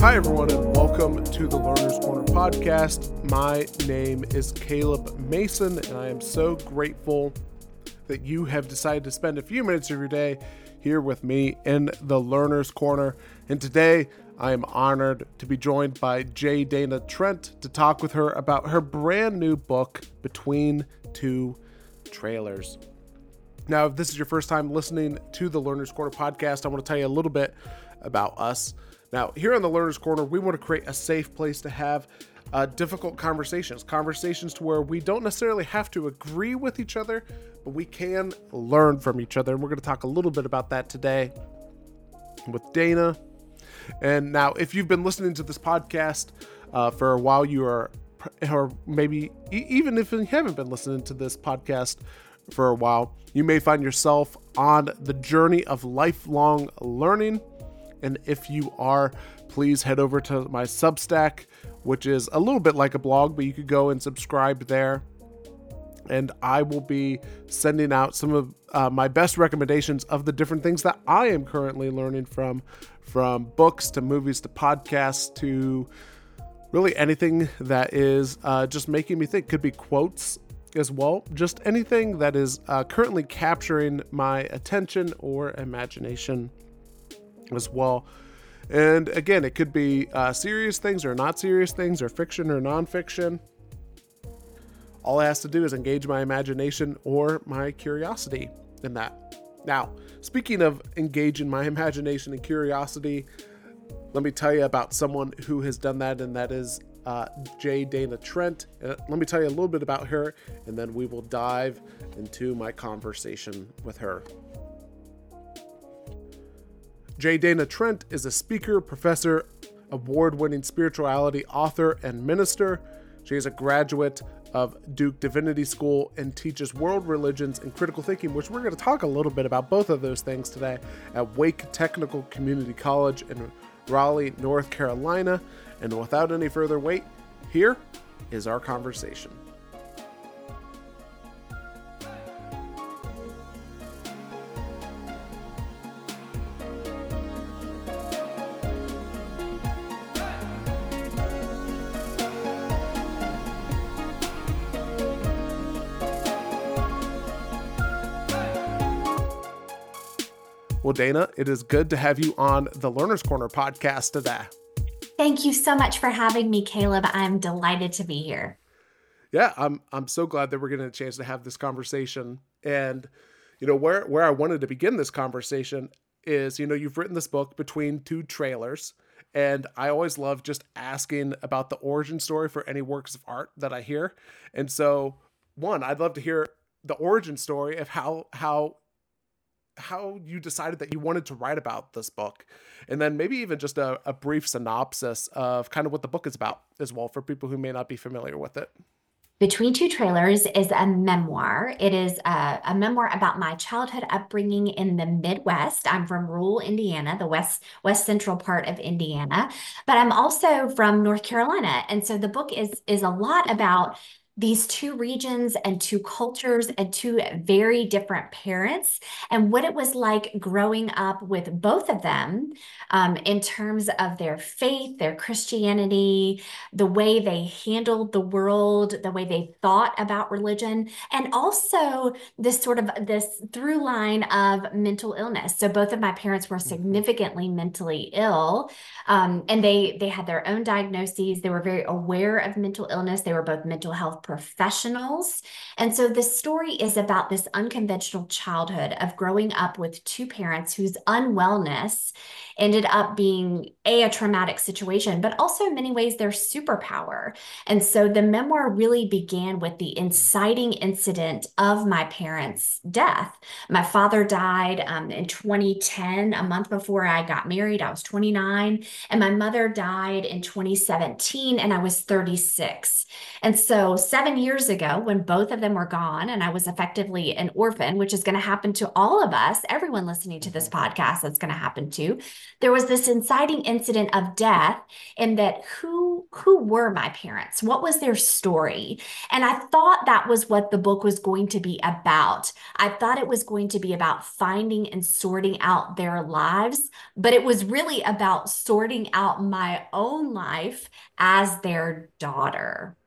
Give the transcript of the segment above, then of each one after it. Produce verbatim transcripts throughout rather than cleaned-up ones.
Hi, everyone, and welcome to the Learner's Corner podcast. My name is Caleb Mason, and I am so grateful that you have decided to spend a few minutes of your day here with me in the Learner's Corner. And today, I am honored to be joined by J. Dana Trent to talk with her about her brand new book, Between Two Trailers. Now, if this is your first time listening to the Learner's Corner podcast, I want to tell you a little bit about us. Now, here on the Learner's Corner, we want to create a safe place to have uh, difficult conversations, conversations to where we don't necessarily have to agree with each other, but we can learn from each other. And we're going to talk a little bit about that today with Dana. And now, if you've been listening to this podcast uh, for a while, you are, or maybe e- even if you haven't been listening to this podcast for a while, you may find yourself on the journey of lifelong learning. And if you are, please head over to my Substack, which is a little bit like a blog, but you could go and subscribe there. And I will be sending out some of uh, my best recommendations of the different things that I am currently learning from, from books to movies to podcasts to really anything that is uh, just making me think. Could be quotes as well, just anything that is uh, currently capturing my attention or imagination as well. And again, it could be uh, serious things or not serious things, or fiction or nonfiction. All it has to do is engage my imagination or my curiosity in that. Now, speaking of engaging my imagination and curiosity, let me tell you about someone who has done that, and that is uh, J. Dana Trent. Uh, let me tell you a little bit about her, and then we will dive into my conversation with her. J. Dana Trent is a speaker, professor, award-winning spirituality author, and minister. She is a graduate of Duke Divinity School and teaches world religions and critical thinking, which we're going to talk a little bit about both of those things today, at Wake Technical Community College in Raleigh, North Carolina. And without any further wait, here is our conversation. Well, Dana, it is good to have you on the Learner's Corner podcast today. Thank you so much for having me, Caleb. I'm delighted to be here. Yeah, I'm I'm so glad that we're getting a chance to have this conversation. And, you know, where, where I wanted to begin this conversation is, you know, you've written this book, Between Two Trailers, and I always love just asking about the origin story for any works of art that I hear. And so, one, I'd love to hear the origin story of how how how you decided that you wanted to write about this book, and then maybe even just a, a brief synopsis of kind of what the book is about as well for people who may not be familiar with it. Between Two Trailers is a memoir. It is a, a memoir about my childhood upbringing in the Midwest. I'm from rural Indiana, the west west central part of Indiana, but I'm also from North Carolina. And so the book is is a lot about these two regions and two cultures and two very different parents, and what it was like growing up with both of them um, in terms of their faith, their Christianity, the way they handled the world, the way they thought about religion, and also this sort of this through line of mental illness. So both of my parents were significantly mentally ill, um, and they they had their own diagnoses. They were very aware of mental illness. They were both mental health professionals. And so this story is about this unconventional childhood of growing up with two parents whose unwellness ended up being a, a traumatic situation, but also in many ways their superpower. And so the memoir really began with the inciting incident of my parents' death. My father died um, in twenty ten, a month before I got married. I was twenty-nine, and my mother died in twenty seventeen, and I was thirty-six. And so seven years ago, when both of them were gone and I was effectively an orphan, which is going to happen to all of us, everyone listening to this Mhm. podcast, that's going to happen to, there was this inciting incident of death, and that who who were my parents? What was their story? And I thought that was what the book was going to be about. I thought it was going to be about finding and sorting out their lives, but it was really about sorting out my own life as their daughter.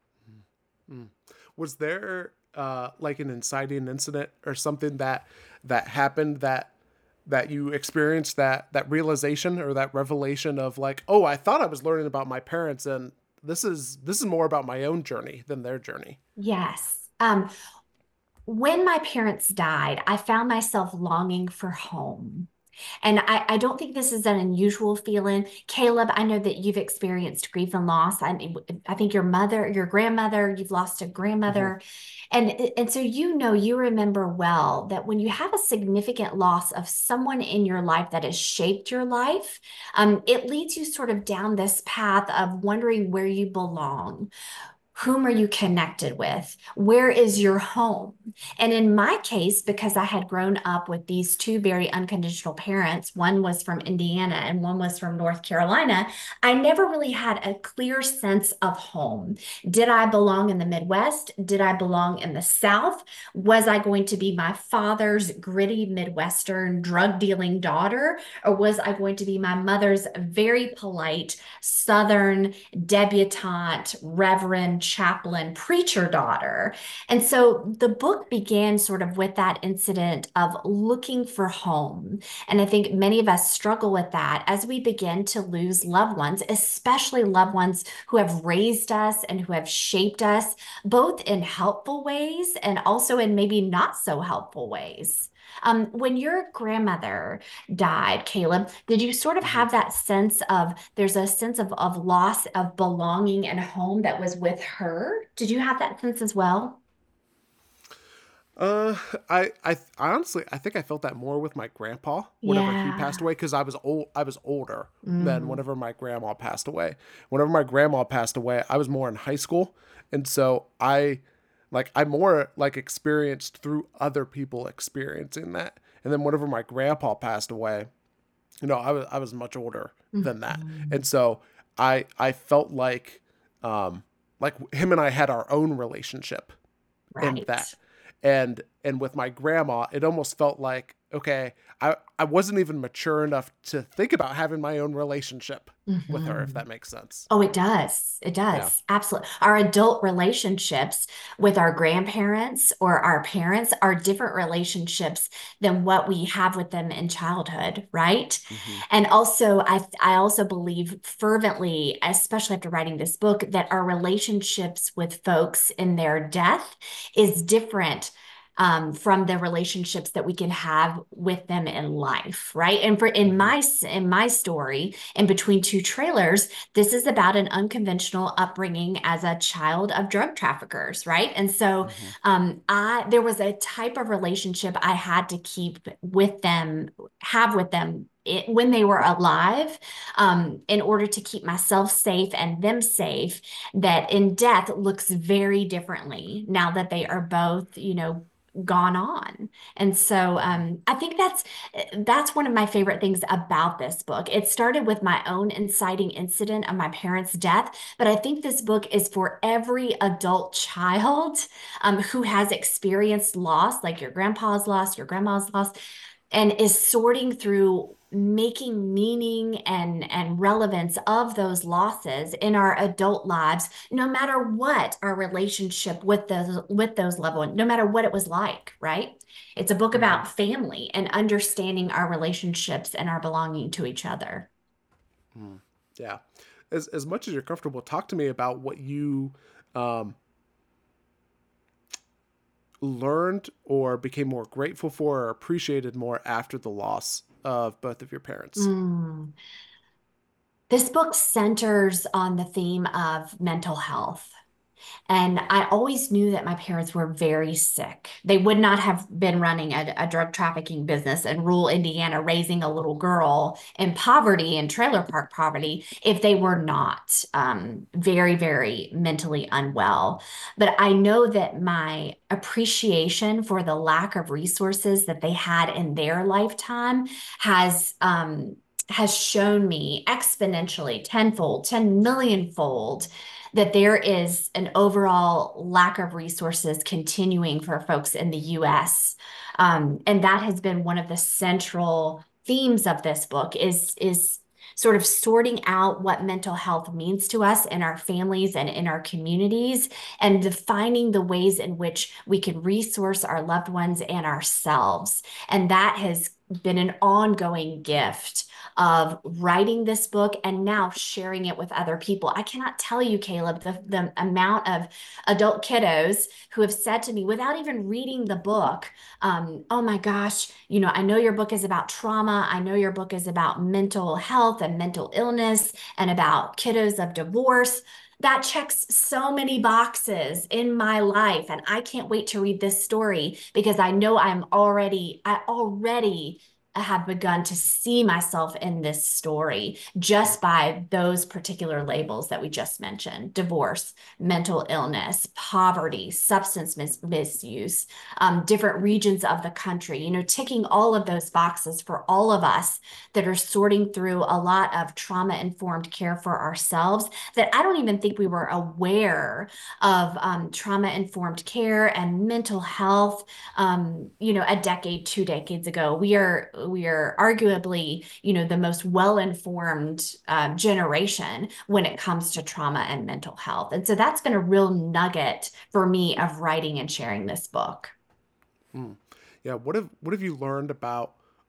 Mm. Was there uh, like an inciting incident or something that that happened that that you experienced that that realization or that revelation of like, oh, I thought I was learning about my parents, and this is this is more about my own journey than their journey. Yes. Um, when my parents died, I found myself longing for home. And I, I don't think this is an unusual feeling. Caleb, I know that you've experienced grief and loss. I, I think your mother, your grandmother, you've lost a Hmm. grandmother. And, and so you know, you remember well that when you have a significant loss of someone in your life that has shaped your life, um, it leads you sort of down this path of wondering where you belong. Whom are you connected with? Where is your home? And in my case, because I had grown up with these two very unconditional parents, one was from Indiana and one was from North Carolina, I never really had a clear sense of home. Did I belong in the Midwest? Did I belong in the South? Was I going to be my father's gritty Midwestern drug dealing daughter? Or was I going to be my mother's very polite Southern debutante, reverend, chaplain, preacher daughter? And so the book began sort of with that incident of looking for home. And I think many of us struggle with that as we begin to lose loved ones, especially loved ones who have raised us and who have shaped us, both in helpful ways and also in maybe not so helpful ways. Um, when your grandmother died, Caleb, did you sort of Hmm. have that sense of there's a sense of, of loss of belonging and home that was with her? Did you have that sense as well? Uh, I, I I honestly I think I felt that more with my grandpa whenever he passed Yeah. away because I was old I was older than Mm, whenever my grandma passed away. Whenever my grandma passed away, I was more in high school, and so I like I more like experienced through other people experiencing that. And then whenever my grandpa passed away, you know, I was I was much older than that, mhm. and so I I felt like um like him and I had our own relationship in that. Right. And and with my grandma, it almost felt like, okay, I, I wasn't even mature enough to think about having my own relationship with her, if Mhm. that makes sense. Oh, it does. It Yeah. does. Absolutely. Our adult relationships with our grandparents or our parents are different relationships than what we have with them in childhood, right? Hmm. And also, I I also believe fervently, especially after writing this book, that our relationships with folks in their death is different um, from the relationships that we can have with them in life, right? And for in Hmm. my in my story, in between two trailers, this is about an unconventional upbringing as a child of drug traffickers, right? And so Hmm. um, I there was a type of relationship I had to keep with them, have with them it, when they were alive, um, in order to keep myself safe and them safe, that in death looks very differently now that they are both, you know, gone on. And so Hmm. um, I think that's that's one of my favorite things about this book. It started with my own inciting incident of my parents' death, but I think this book is for every adult child um, who has experienced loss, like your grandpa's loss, your grandma's loss, and is sorting through making meaning and and relevance of those losses in our adult lives, no matter what our relationship with those with those loved ones, no matter what it was like, right? It's a book Hmm. about family and understanding our relationships and our belonging to each other. Hmm. Yeah. As as much as you're comfortable, talk to me about what you um, learned or became more grateful for or appreciated more after the loss of both of your parents. Mm. This book centers on the theme of mental health. And I always knew that my parents were very sick. They would not have been running a, a drug trafficking business in rural Indiana, raising a little girl in poverty and trailer park poverty, if they were not um, very, very mentally unwell. But I know that my appreciation for the lack of resources that they had in their lifetime has um, has shown me exponentially, tenfold, ten million fold, that there is an overall lack of resources continuing for folks in the U S. Um, and that has been one of the central themes of this book is, is sort of sorting out what mental health means to us in our families and in our communities, and defining the ways in which we can resource our loved ones and ourselves. And that has been an ongoing gift of writing this book and now sharing it with other people. I cannot tell you, Caleb, the, the amount of adult kiddos who have said to me without even reading the book, um, oh my gosh, you know, I know your book is about trauma. I know your book is about mental health and mental illness and about kiddos of divorce. That checks so many boxes in my life. And I can't wait to read this story because I know I'm already, I already have begun to see myself in this story just by those particular labels that we just mentioned: divorce, mental illness, poverty, substance mis- misuse, um, different regions of the country, you know, ticking all of those boxes for all of us that are sorting through a lot of trauma-informed care for ourselves, that I don't even think we were aware of um, trauma-informed care and mental health, um, you know, a decade, two decades ago. We are we are arguably, you know, the most well-informed um, generation when it comes to trauma and mental health. And so that's been a real nugget for me of writing and sharing this book. Mm. Yeah. What have what have you learned about,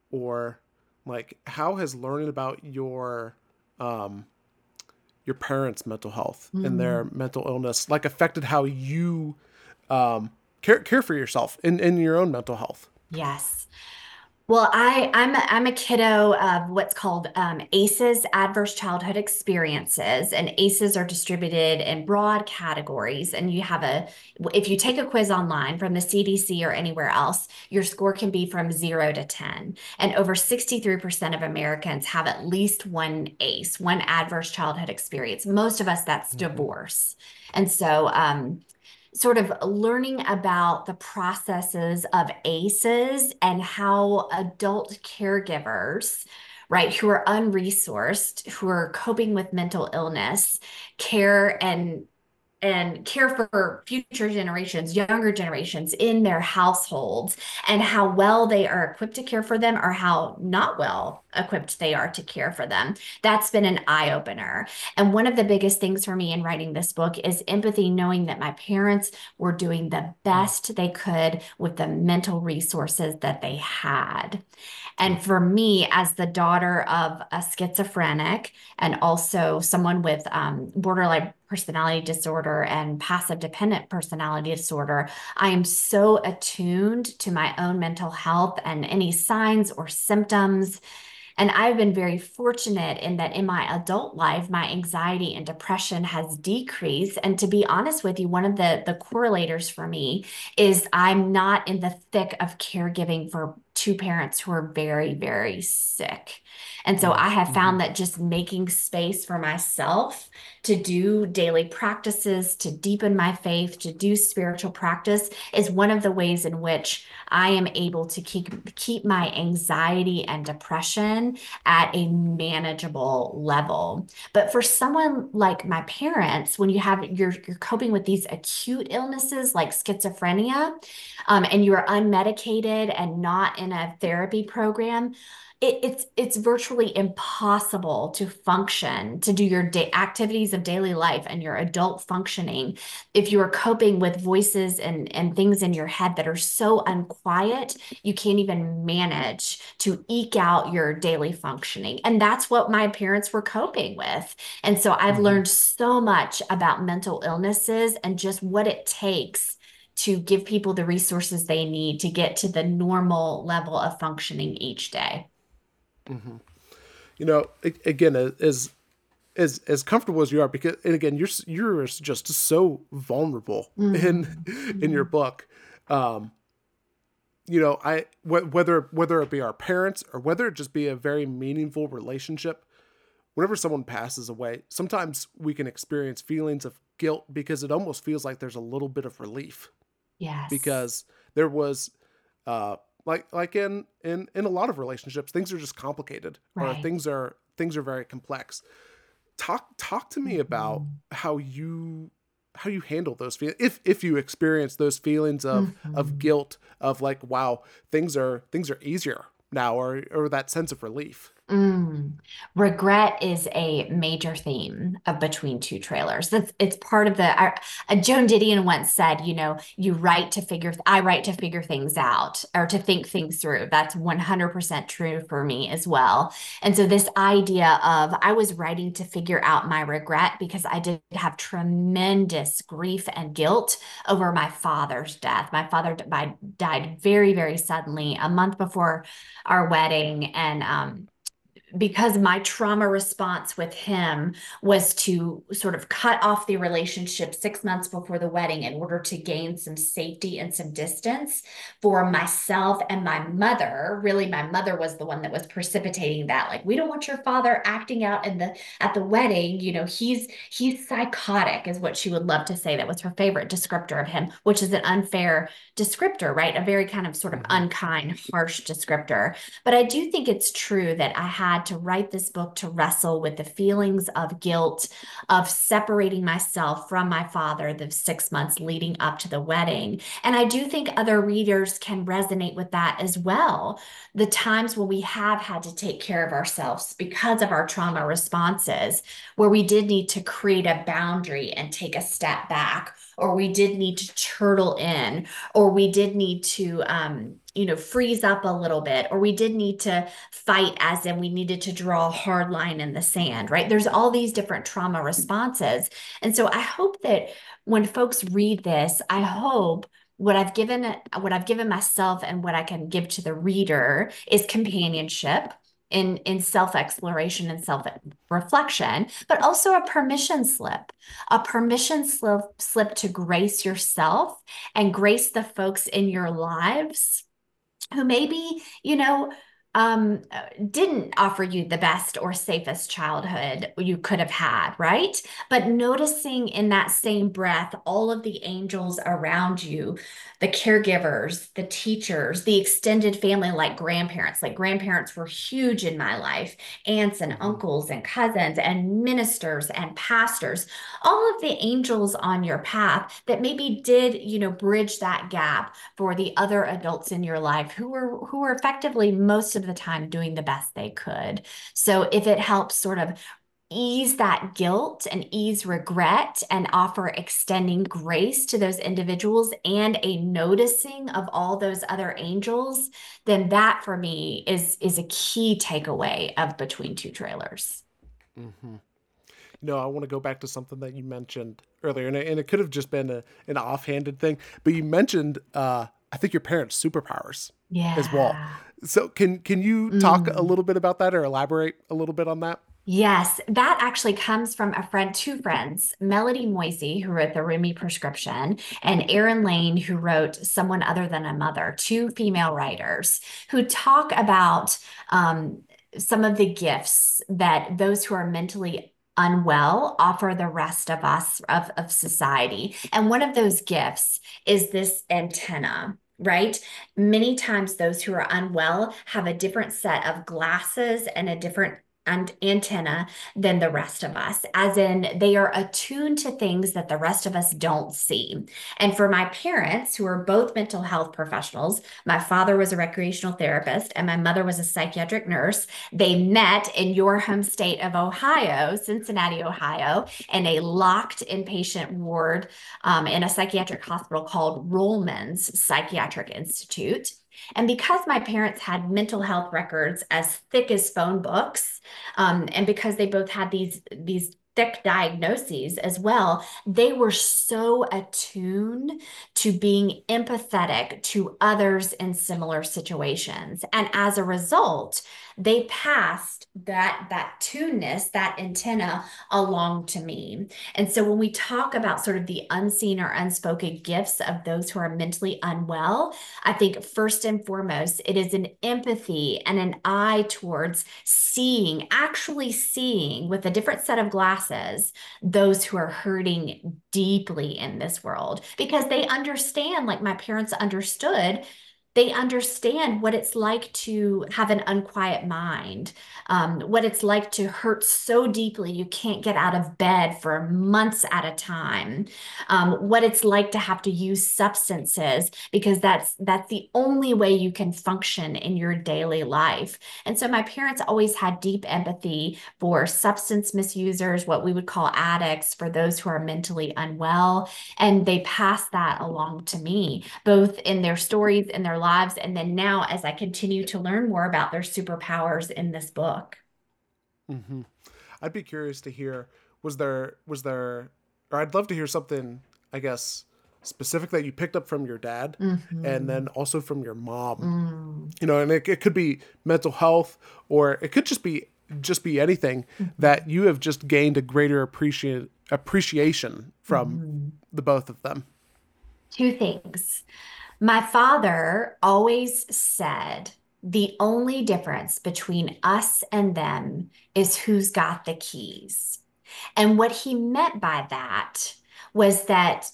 or like how has learning about your um your parents' mental health and their Mm. mental illness like affected how you um care care for yourself in, in your own mental health? Yes. Well, I, I'm a, I'm a kiddo of what's called um, ACEs, Adverse Childhood Experiences, and ACEs are distributed in broad categories. And you have a, if you take a quiz online from the C D C or anywhere else, your score can be from zero to ten. And over sixty-three percent of Americans have at least one ACE, one adverse childhood experience. Most of us, that's Mm-hmm. divorce. And so, um, sort of learning about the processes of ACEs and how adult caregivers, right, who are unresourced, who are coping with mental illness, care and and care for future generations, younger generations in their households, and how well they are equipped to care for them or how not well equipped they are to care for them. That's been an eye opener. And one of the biggest things for me in writing this book is empathy, knowing that my parents were doing the best they could with the mental resources that they had. And for me, as the daughter of a schizophrenic and also someone with um, borderline personality disorder and passive dependent personality disorder, I am so attuned to my own mental health and any signs or symptoms. And I've been very fortunate in that in my adult life, my anxiety and depression has decreased. And to be honest with you, one of the, the correlators for me is I'm not in the thick of caregiving for two parents who are very, very sick. And so I have Mm-hmm. found that just making space for myself to do daily practices, to deepen my faith, to do spiritual practice is one of the ways in which I am able to keep keep my anxiety and depression at a manageable level. But for someone like my parents, when you have you're you're coping with these acute illnesses like schizophrenia, um, and you are unmedicated and not in a therapy program, it, it's it's virtually impossible to function, to do your day activities of daily life and your adult functioning if you are coping with voices and, and things in your head that are so unquiet, you can't even manage to eke out your daily functioning. And that's what my parents were coping with. And so I've Mm-hmm. learned so much about mental illnesses and just what it takes to give people the resources they need to get to the normal level of functioning each day. Mm-hmm. You know, a- again, as as as comfortable as you are, because and again, you're you're just so vulnerable in in your Mm-hmm. book. Um, you know, I wh- whether whether it be our parents or whether it just be a very meaningful relationship, whenever someone passes away, sometimes we can experience feelings of guilt because it almost feels like there's a little bit of relief Yes. because there was uh like like in in in a lot of relationships, things are just complicated or Right. things are things are very complex. Talk talk to me about Mhm. how you how you handle those feelings, if if you experience those feelings of of Mhm. guilt, of like, wow, things are things are easier now, or or that sense of relief. Mm. Regret is a major theme of Between Two Trailers. That's it's part of the. Our, uh, Joan Didion once said, you know, you write to figure. I write to figure things out or to think things through. That's one hundred percent true for me as well. And so this idea of I was writing to figure out my regret because I did have tremendous grief and guilt over my father's death. My father died died very, very suddenly a month before our wedding, and um because my trauma response with him was to sort of cut off the relationship six months before the wedding in order to gain some safety and some distance for myself and my mother. Really, my mother was the one that was precipitating that. Like, we don't want your father acting out in the at the wedding. You know, he's he's psychotic, is what she would love to say. That was her favorite descriptor of him, which is an unfair descriptor, right? A very kind of sort of Mm-hmm. unkind, harsh descriptor. But I do think it's true that I had to write this book to wrestle with the feelings of guilt of separating myself from my father the six months leading up to the wedding. And I do think other readers can resonate with that as well. The times when we have had to take care of ourselves because of our trauma responses, where we did need to create a boundary and take a step back, or we did need to turtle in, or we did need to um, you know, freeze up a little bit, or we did need to fight, as in we needed to draw a hard line in the sand, right? There's all these different trauma responses. And so I hope that when folks read this, I hope what I've given what I've given myself and what I can give to the reader is companionship in in self-exploration and self-reflection, but also a permission slip, a permission slip slip to grace yourself and grace the folks in your lives who maybe, you know, um, didn't offer you the best or safest childhood you could have had, right? But noticing in that same breath all of the angels around you, the caregivers, the teachers, the extended family, like grandparents. Like grandparents were huge in my life, aunts and Mm-hmm. uncles and cousins and ministers and pastors, all of the angels on your path that maybe did, you know, bridge that gap for the other adults in your life who were who were effectively most of the time doing the best they could. So if it helps sort of ease that guilt and ease regret and offer extending grace to those individuals and a noticing of all those other angels, then that for me is is a key takeaway of Between Two Trailers. Mm-hmm. No, I want to go back to something that you mentioned earlier, and it, and it could have just been a, an offhanded thing, but you mentioned, uh, I think, your parents' superpowers as well. Yeah. So can can you talk a Mm. little bit about that or elaborate a little bit on that? Yes, that actually comes from a friend, two friends, Melody Moisey, who wrote the Rumi Prescription, and Erin Lane, who wrote Someone Other Than a Mother, two female writers who talk about um, some of the gifts that those who are mentally unwell offer the rest of us, of, of society. And one of those gifts is this antenna. Right? Many times, those who are unwell have a different set of glasses and a different and antenna than the rest of us, as in they are attuned to things that the rest of us don't see. And for my parents, who are both mental health professionals, my father was a recreational therapist and my mother was a psychiatric nurse. They met in your home state of Ohio, Cincinnati, Ohio, in a locked inpatient ward um, in a psychiatric hospital called Rollman's Psychiatric Institute. And because my parents had mental health records as thick as phone books, um, and because they both had these these thick diagnoses as well, they were so attuned to being empathetic to others in similar situations. And as a result, they passed that that tuneness, that antenna along to me. And so when we talk about sort of the unseen or unspoken gifts of those who are mentally unwell, I think first and foremost, it is an empathy and an eye towards seeing, actually seeing with a different set of glasses, those who are hurting deeply in this world because they understand, like my parents understood, they understand what it's like to have an unquiet mind, um, what it's like to hurt so deeply you can't get out of bed for months at a time, um, what it's like to have to use substances because that's that's the only way you can function in your daily life. And so my parents always had deep empathy for substance misusers, what we would call addicts, for those who are mentally unwell, and they passed that along to me, both in their stories, in their lives, and then now as I continue to learn more about their superpowers in this book. Mm-hmm. I'd be curious to hear, was there, was there, or I'd love to hear something, I guess, specific that you picked up from your dad Mm-hmm. and then also from your mom, Mm. you know, and it, it could be mental health, or it could just be, just be anything Mm-hmm. that you have just gained a greater appreciate appreciation from Mm-hmm. the both of them. Two things. My father always said the only difference between us and them is who's got the keys. And what he meant by that was that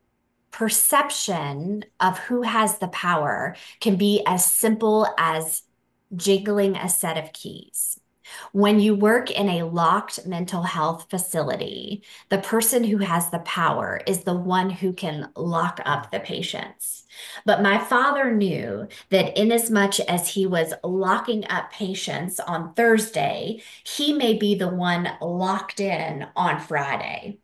perception of who has the power can be as simple as jiggling a set of keys. When you work in a locked mental health facility, the person who has the power is the one who can lock up the patients. But my father knew that inasmuch as he was locking up patients on Thursday, he may be the one locked in on Friday.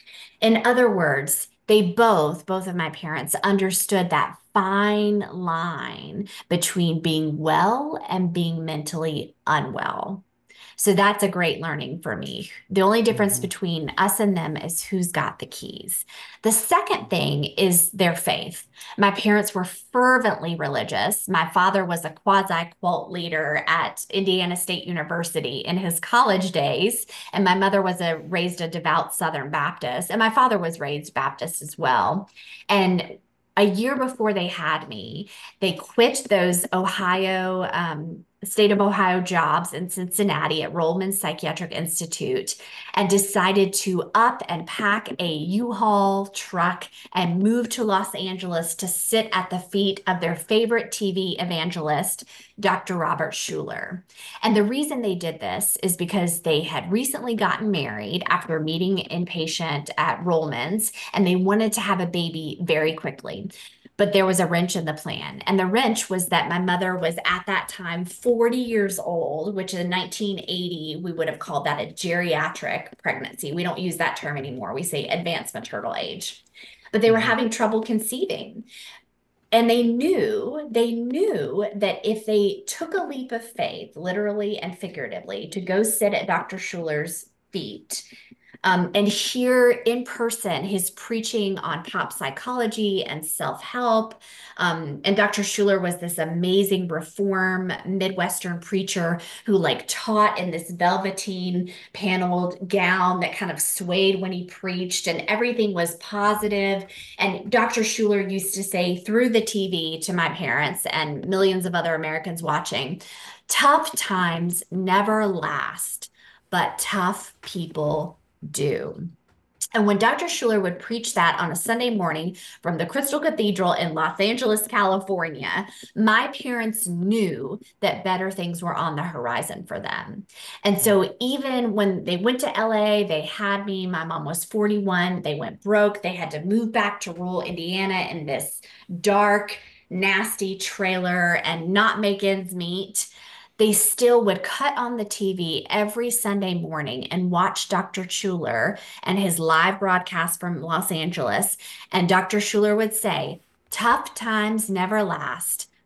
In other words, they both, both of my parents, understood that fine line between being well and being mentally unwell. So that's a great learning for me. The only difference Mm-hmm. between us and them is who's got the keys. The second thing is their faith. My parents were fervently religious. My father was a quasi cult leader at Indiana State University in his college days, and my mother was a raised a devout Southern Baptist, and my father was raised Baptist as well. And a year before they had me, they quit those Ohio, um, state of Ohio jobs in Cincinnati at Rollman Psychiatric Institute and decided to up and pack a U-Haul truck and move to Los Angeles to sit at the feet of their favorite T V evangelist, Doctor Robert Schuller. And the reason they did this is because they had recently gotten married after meeting inpatient at Rollman's, and they wanted to have a baby very quickly. But there was a wrench in the plan. And the wrench was that my mother was at that time forty years old, which in nineteen eighty, we would have called that a geriatric pregnancy. We don't use that term anymore. We say advanced maternal age. But they were Mm-hmm. having trouble conceiving. And they knew, they knew that if they took a leap of faith, literally and figuratively, to go sit at Doctor Schuller's feet, um, and hear in person his preaching on pop psychology and self-help. Um, and Doctor Schuller was this amazing reform Midwestern preacher who like taught in this velveteen paneled gown that kind of swayed when he preached, and everything was positive. And Doctor Schuller used to say through the T V to my parents and millions of other Americans watching, tough times never last, but tough people do. And when Doctor Schuller would preach that on a Sunday morning from the Crystal Cathedral in Los Angeles, California, my parents knew that better things were on the horizon for them. And so even when they went to L A, they had me, my mom was forty-one, they went broke, they had to move back to rural Indiana in this dark, nasty trailer and not make ends meet. They still would cut on the T V every Sunday morning and watch Doctor Schuller and his live broadcast from Los Angeles. And Doctor Schuller would say, tough times never last,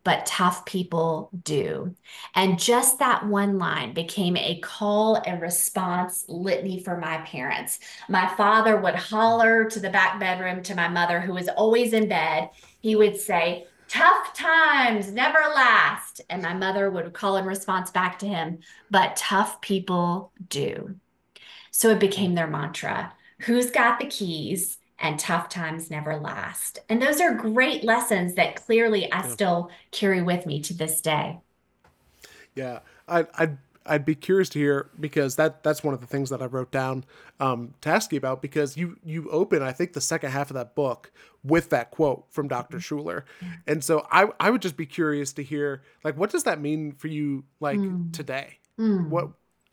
but tough people do. And just that one line became a call and response litany for my parents. My father would holler to the back bedroom to my mother, who was always in bed. He would say, "Tough times never last." And my mother would call in response back to him, "But tough people do." So it became their mantra. Who's got the keys? And tough times never last. And those are great lessons that clearly I Yeah. still carry with me to this day. Yeah, I, I'd I'd be curious to hear, because that that's one of the things that I wrote down um, to ask you about, because you you open, I think, the second half of that book with that quote from doctor Schuler, and so I I would just be curious to hear, like, what does that mean for you, like, Mm. today? What? Mm.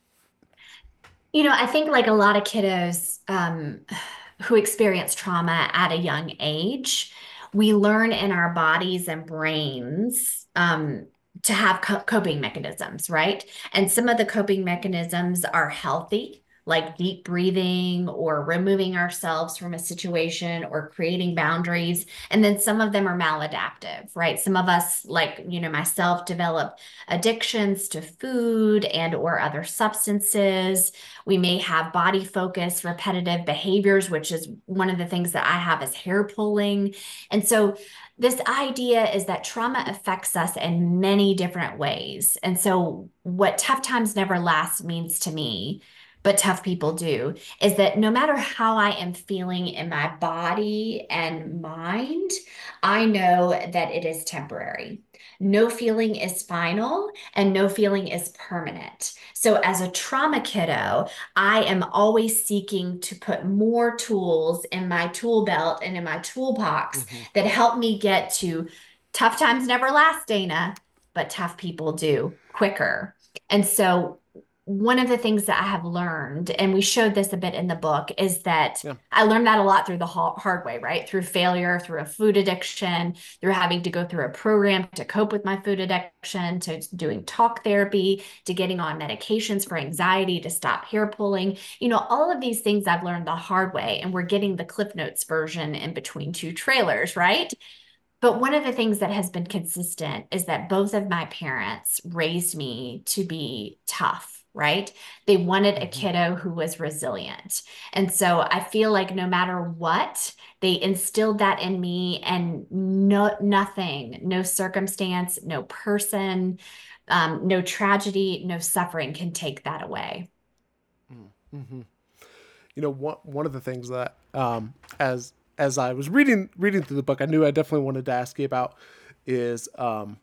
You know, I think like a lot of kiddos um, who experience trauma at a young age, we learn in our bodies and brains um, to have co- coping mechanisms, right? And some of the coping mechanisms are healthy, like deep breathing or removing ourselves from a situation or creating boundaries. And then some of them are maladaptive, right? Some of us, like, you know, myself, develop addictions to food and or other substances. We may have body focus, repetitive behaviors, which is one of the things that I have is hair pulling. And so this idea is that trauma affects us in many different ways. And so what tough times never last means to me, but tough people do, is that no matter how I am feeling in my body and mind, I know that it is temporary. No feeling is final and no feeling is permanent. So as a trauma kiddo, I am always seeking to put more tools in my tool belt and in my toolbox Mhm. that help me get to tough times never last, Dana, but tough people do quicker. And so one of the things that I have learned, and we showed this a bit in the book, is that Yeah. I learned that a lot through the hard way, right? Through failure, through a food addiction, through having to go through a program to cope with my food addiction, to doing talk therapy, to getting on medications for anxiety, to stop hair pulling. You know, all of these things I've learned the hard way, and we're getting the Cliff Notes version in between two trailers, right? But one of the things that has been consistent is that both of my parents raised me to be tough, right? They wanted a Mhm. kiddo who was resilient. And so I feel like no matter what, they instilled that in me, and no nothing, no circumstance, no person, um, no tragedy, no suffering can take that away. Mhm. You know, one one of the things that um, as as I was reading reading through the book, I knew I definitely wanted to ask you about is um,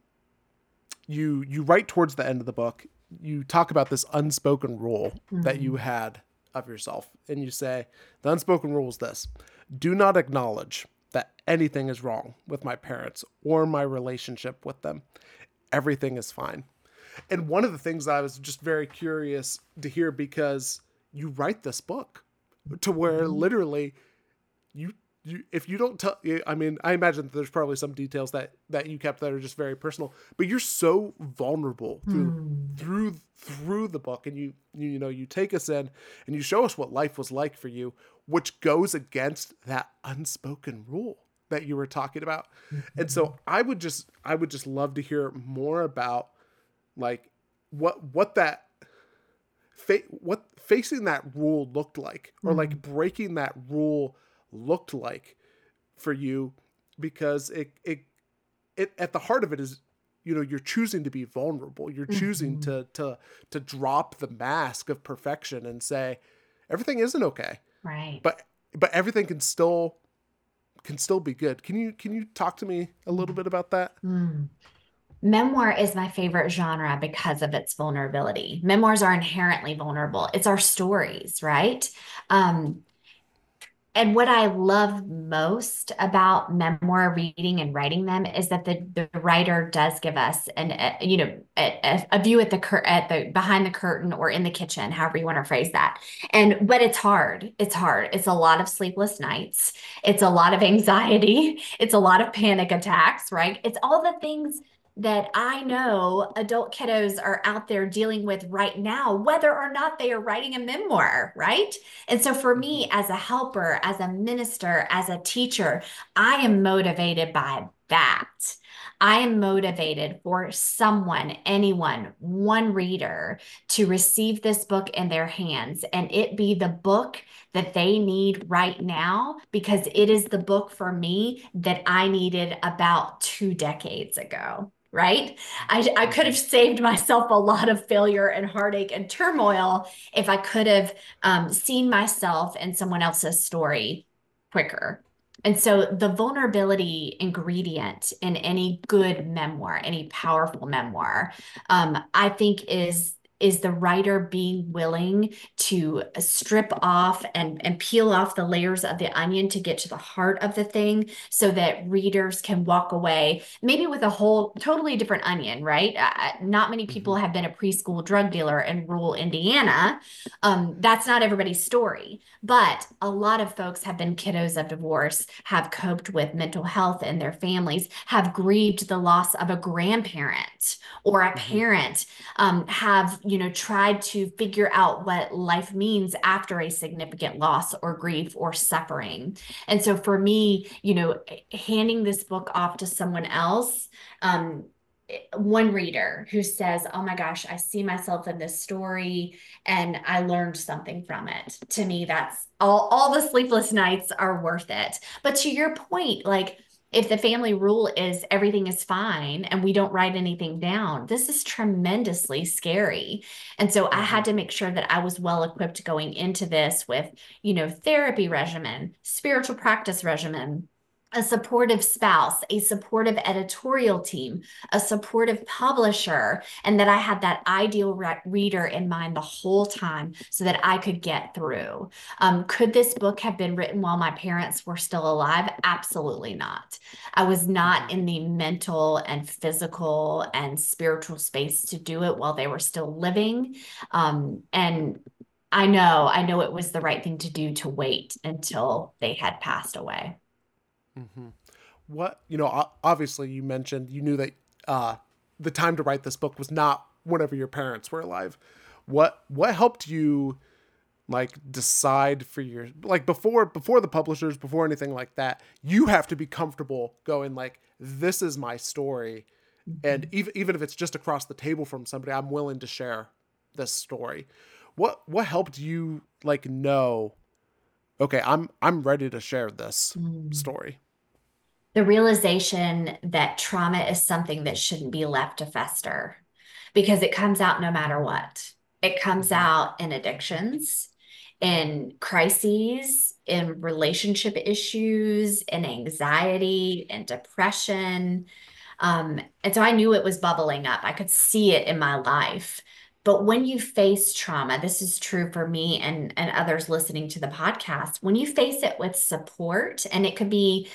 you you write towards the end of the book, you talk about this unspoken rule that you Mm. had of yourself, and you say the unspoken rule is this: do not acknowledge that anything is wrong with my parents or my relationship with them. Everything is fine. And one of the things I was just very curious to hear, because you write this book to where Mhm. literally you you if you don't tell, I mean, I imagine that there's probably some details that that you kept that are just very personal, but you're so vulnerable through Hmm. through through the book, and you you, you know, you take us in and you show us what life was like for you, which goes against that unspoken rule that you were talking about. And so I would just I would just love to hear more about, like, what what that fa- what facing that rule looked like, or Hmm. like breaking that rule looked like for you, because it it it at the heart of it is, you know, you're choosing to be vulnerable, you're choosing Mhm. to to to drop the mask of perfection and say everything isn't okay, Right. but but everything can still can still be good. Can you can you talk to me a little bit about that? Mm. Memoir is my favorite genre because of its vulnerability. Memoirs are inherently vulnerable. It's our stories, right? Um, and what I love most about memoir reading and writing them is that the, the writer does give us an, a, you know, a, a view at the cur at the behind the curtain or in the kitchen, however you want to phrase that. And but it's hard. It's hard. It's a lot of sleepless nights. It's a lot of anxiety. It's a lot of panic attacks, right? It's all the things that I know adult kiddos are out there dealing with right now, whether or not they are writing a memoir, right? And so for Mm-hmm. me, as a helper, as a minister, as a teacher, I am motivated by that. I am motivated for someone, anyone, one reader to receive this book in their hands and it be the book that they need right now, because it is the book for me that I needed about two decades ago. Right? I, I could have saved myself a lot of failure and heartache and turmoil if I could have um, seen myself in someone else's story quicker. And so the vulnerability ingredient in any good memoir, any powerful memoir, um, I think is is the writer being willing to strip off and, and peel off the layers of the onion to get to the heart of the thing so that readers can walk away maybe with a whole totally different onion, right? Uh, not many people Mm-hmm. have been a preschool drug dealer in rural Indiana. Um, that's not everybody's story. But a lot of folks have been kiddos of divorce, have coped with mental health in their families, have grieved the loss of a grandparent or a Mm-hmm. parent, um, have, you know, tried to figure out what life means after a significant loss or grief or suffering. And so for me, you know, handing this book off to someone else, um, one reader who says, "Oh my gosh, I see myself in this story and I learned something from it." To me, that's all, all the sleepless nights are worth it. But to your point, like if the family rule is everything is fine and we don't write anything down, this is tremendously scary. And so I Mm-hmm. had to make sure that I was well equipped going into this with, you know, therapy regimen, spiritual practice regimen, a supportive spouse, a supportive editorial team, a supportive publisher, and that I had that ideal re- reader in mind the whole time so that I could get through. Um, could this book have been written while my parents were still alive? Absolutely not. I was Mm-hmm. not in the mental and physical and spiritual space to do it while they were still living. Um, and I know, I know it was the right thing to do to wait until they had passed away. Mm-hmm. What, you know, o- obviously you mentioned you knew that uh, the time to write this book was not whenever your parents were alive. What what helped you like decide for your like before before the publishers, before anything like that, you have to be comfortable going like, this is my story, and Mhm. even even if it's just across the table from somebody, I'm willing to share this story. What what helped you like know, okay, I'm I'm ready to share this Mm. story. The realization that trauma is something that shouldn't be left to fester because it comes out no matter what. It comes Mm-hmm. out in addictions, in crises, in relationship issues, in anxiety, in depression. Um, and so I knew it was bubbling up. I could see it in my life. But when you face trauma, this is true for me and, and others listening to the podcast, when you face it with support, and it could be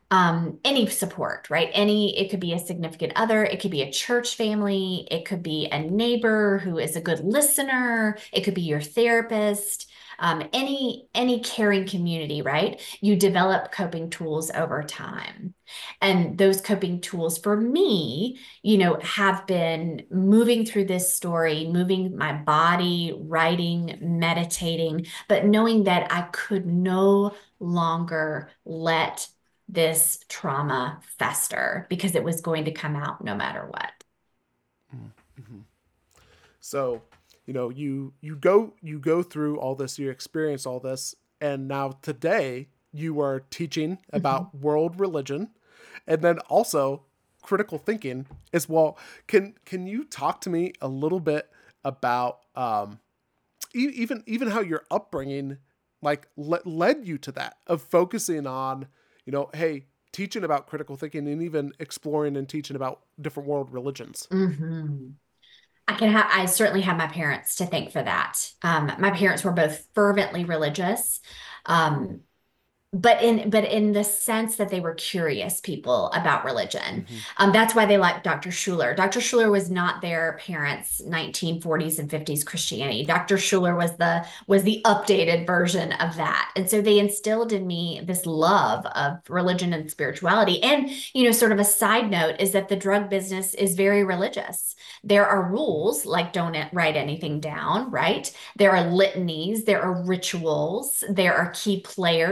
um, any support, right? Any, it could be a significant other, it could be a church family, it could be a neighbor who is a good listener, it could be your therapist, um, any any caring community, right? You develop coping tools over time. And those coping tools for me, you know, have been moving through this story, moving my body, writing, meditating, but knowing that I could no longer let this trauma fester because it was going to come out no matter what. Mm-hmm. So, you know, you you go you go through all this, you experience all this, and now today you are teaching Mhm. about world religion, and then also critical thinking as well. Can can you talk to me a little bit about um, e- even even how your upbringing like le- led you to that of focusing on, you know, hey, teaching about critical thinking and even exploring and teaching about different world religions. Mhm. I can have, I certainly have my parents to thank for that. Um, my parents were both fervently religious. Um, but in but in the sense that they were curious people about religion. Mm-hmm. Um, that's why they liked doctor Schuller. doctor Schuller was not their parents' nineteen forties and fifties Christianity. doctor Schuller was the was the updated version of that. And so they instilled in me this love of religion and spirituality. And, you know, sort of a side note is that the drug business is very religious. There are rules like don't write anything down, right? There are litanies, there are rituals, there are key players, there are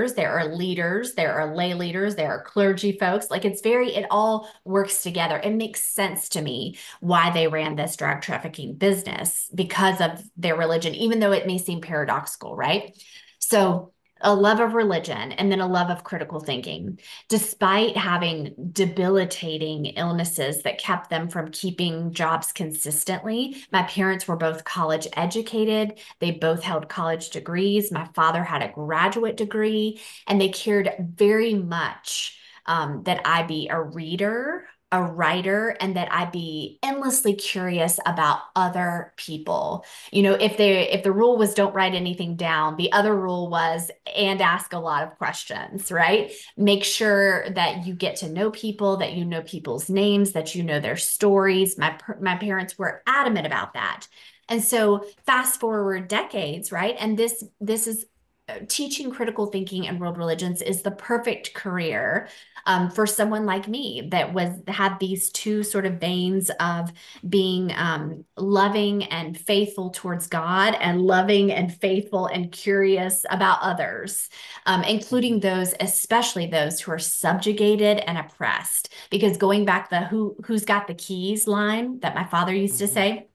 are leaders, there are lay leaders, there are clergy folks. Like it's very, it all works together. It makes sense to me why they ran this drug trafficking business because of their religion, even though it may seem paradoxical, right? So a love of religion and then a love of critical thinking. Despite having debilitating illnesses that kept them from keeping jobs consistently, my parents were both college educated. They both held college degrees. My father had a graduate degree, and they cared very much um, that I be a reader, a writer, and that I be endlessly curious about other people. You know, if they if the rule was don't write anything down, the other rule was and ask a lot of questions, right? Make sure that you get to know people, that you know people's names, that you know their stories. My my parents were adamant about that. And so fast forward decades, right? And this this is teaching critical thinking and world religions is the perfect career um, for someone like me that was had these two sort of veins of being um, loving and faithful towards God and loving and faithful and curious about others, um, including those, especially those who are subjugated and oppressed. Because going back the who who's got the keys line that my father used to Mm-hmm. say,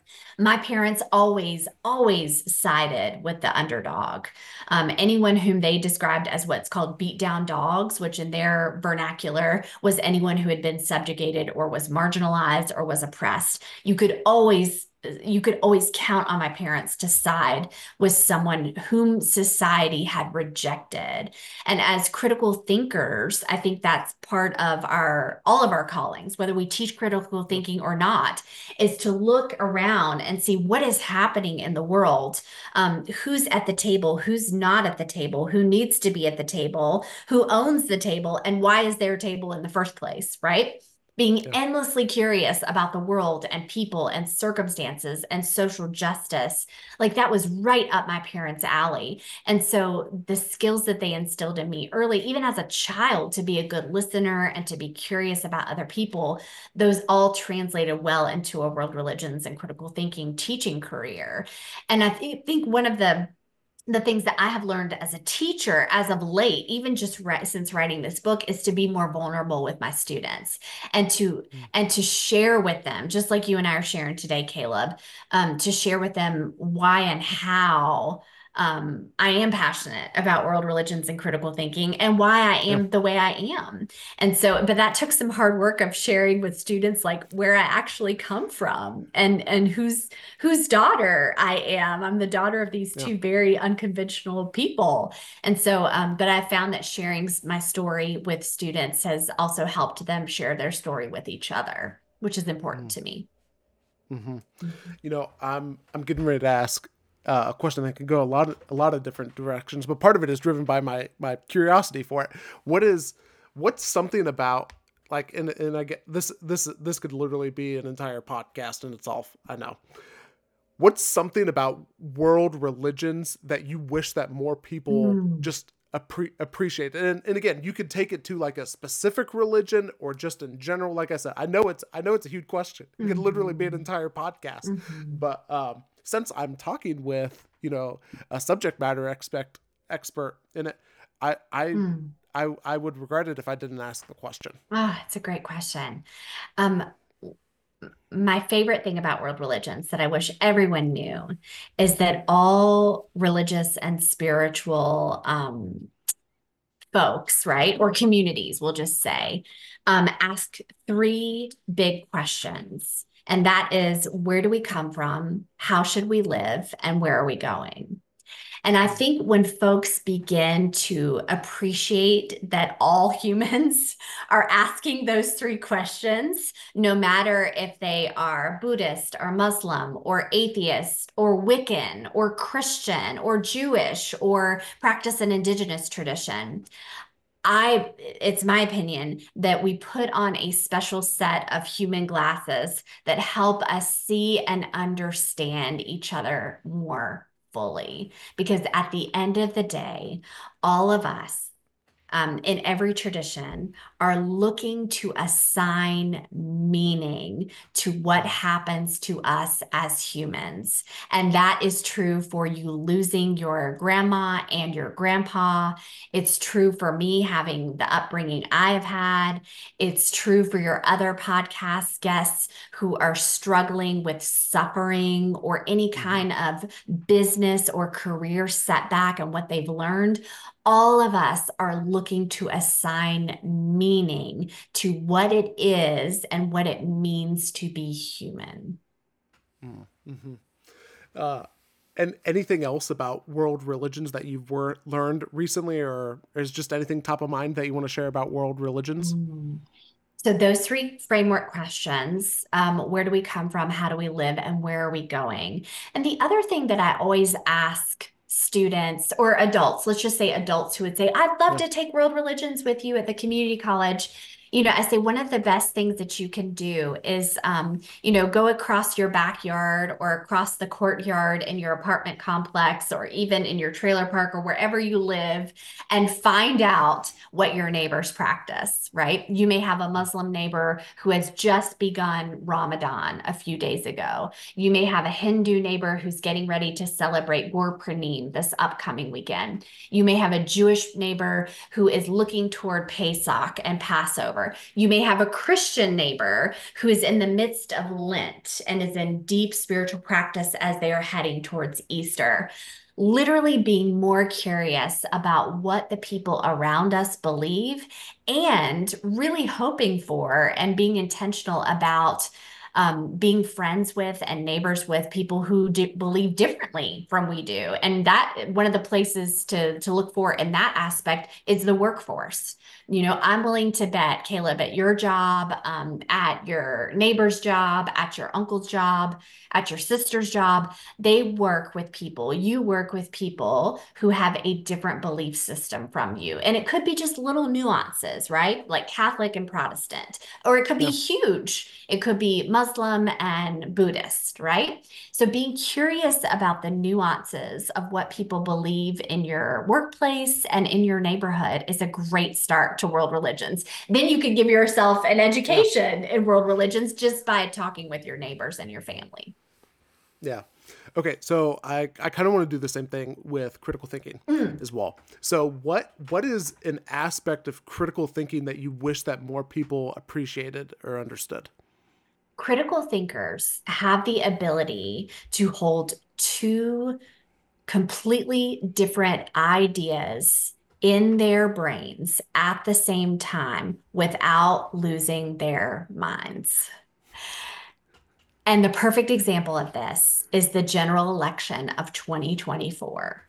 my parents always, always sided with the underdog. Um, anyone whom they described as what's called beat down dogs, which in their vernacular was anyone who had been subjugated or was marginalized or was oppressed. You could always you could always count on my parents to side with someone whom society had rejected. And as critical thinkers, I think that's part of our all of our callings, whether we teach critical thinking or not, is to look around and see what is happening in the world, um, who's at the table, who's not at the table, who needs to be at the table, who owns the table, and why is their table in the first place, right? Being Yeah. endlessly curious about the world and people and circumstances and social justice. Like that was right up my parents' alley. And so the skills that they instilled in me early, even as a child, to be a good listener and to be curious about other people, those all translated well into a world religions and critical thinking teaching career. And I th- think one of the the things that I have learned as a teacher as of late, even just right, since writing this book, is to be more vulnerable with my students and to Mm. and to share with them, just like you and I are sharing today, Caleb, um, to share with them why and how um, I am passionate about world religions and critical thinking and why I Yeah. am the way I am. And so, but that took some hard work of sharing with students like where I actually come from and and who's whose daughter I am. I'm the daughter of these Yeah. two very unconventional people. And so, um, but I found that sharing my story with students has also helped them share their story with each other, which is important Mm. to me. Mm-hmm. Mm-hmm. You know, I'm I'm getting ready to ask uh, a question that can go a lot of, a lot of different directions, but part of it is driven by my my curiosity for it. What is what's something about like and and I get this this this could literally be an entire podcast in itself. I know. What's something about world religions that you wish that more people Mm. just appre- appreciate? And, and again, you could take it to like a specific religion or just in general. Like I said, I know it's I know it's a huge question. It could literally be an Mm-hmm. entire podcast. Mm-hmm. But um, since I'm talking with you know a subject matter expert expert in it, I I Mm. I I would regret it if I didn't ask the question. Ah, it's a great question. Um, my favorite thing about world religions that I wish everyone knew is that all religious and spiritual um, folks, right, or communities, we'll just say, um, ask three big questions. And that is, where do we come from? How should we live? And where are we going? And I Mm. think when folks begin to appreciate that all humans are asking those three questions, no matter if they are Buddhist or Muslim or atheist or Wiccan or Christian or Jewish or practice an indigenous tradition, I, it's my opinion that we put on a special set of human glasses that help us see and understand each other more fully. Because at the end of the day, all of us um, in every tradition are looking to assign meaning to what happens to us as humans. And that is true for you losing your grandma and your grandpa. It's true for me having the upbringing I've had. It's true for your other podcast guests who are struggling with suffering or any kind of business or career setback and what they've learned. All of us are looking to assign meaning to what it is and what it means to be human. Mm-hmm. Uh, and anything else about world religions that you've wor- learned recently, or is just anything top of mind that you want to share about world religions? Mm. So those three framework questions, um, where do we come from? How do we live? And where are we going? And the other thing that I always ask students or adults, let's just say adults who would say, I'd love Yeah. to take world religions with you at the community college. You know, I say one of the best things that you can do is, um, you know, go across your backyard or across the courtyard in your apartment complex or even in your trailer park or wherever you live and find out what your neighbors practice, right? You may have a Muslim neighbor who has just begun Ramadan a few days ago. You may have a Hindu neighbor who's getting ready to celebrate Gur Pranim this upcoming weekend. You may have a Jewish neighbor who is looking toward Pesach and Passover. You may have a Christian neighbor who is in the midst of Lent and is in deep spiritual practice as they are heading towards Easter. Literally being more curious about what the people around us believe and really hoping for and being intentional about um, being friends with and neighbors with people who do believe differently from we do. And that one of the places to, to look for in that aspect is the workforce. You know, I'm willing to bet, Caleb, at your job, um, at your neighbor's job, at your uncle's job, at your sister's job, they work with people. You work with people who have a different belief system from you. And it could be just little nuances, right? Like Catholic and Protestant, or it could be Yeah. huge. It could be Muslim and Buddhist, right? So being curious about the nuances of what people believe in your workplace and in your neighborhood is a great start to world religions. Then you could give yourself an Yeah. education in world religions just by talking with your neighbors and your family. Yeah. Okay, so I, I kind of want to do the same thing with critical thinking Mm. as well. So what what is an aspect of critical thinking that you wish that more people appreciated or understood? Critical thinkers have the ability to hold two completely different ideas in their brains at the same time without losing their minds. And the perfect example of this is the general election of twenty twenty-four.